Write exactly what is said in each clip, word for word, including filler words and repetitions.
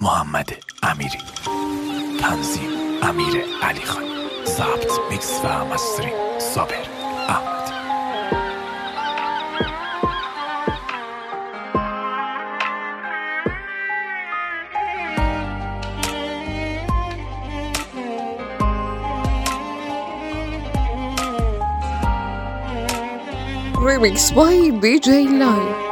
محمد امیری، تنظیم امیر علی خان، ضبط میکس و مسترینگ صابر احمد. Remix by دی جی Live.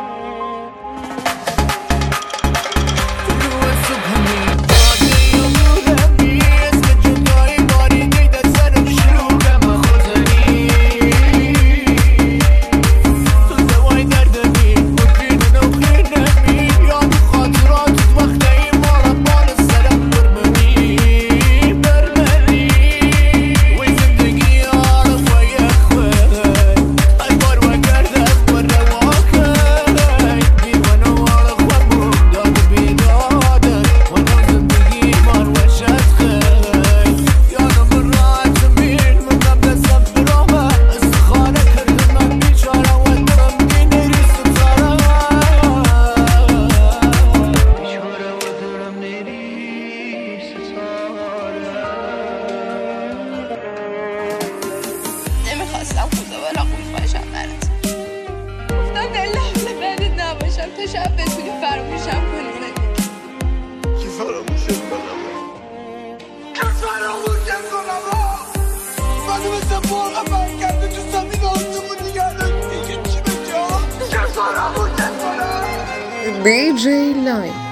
نمیخواستم خدا بلا خوش باشم برات. گفتم در لحظه بعدت نباشم تا شب بتونی فراموشم کنی. زندگی که فراموشم کنم که فراموشم کنم بعد مثل مرغ برگرده تو زمین آسمون نگه داشتی که چی به جا که فراموشم کنم. دی جی Live.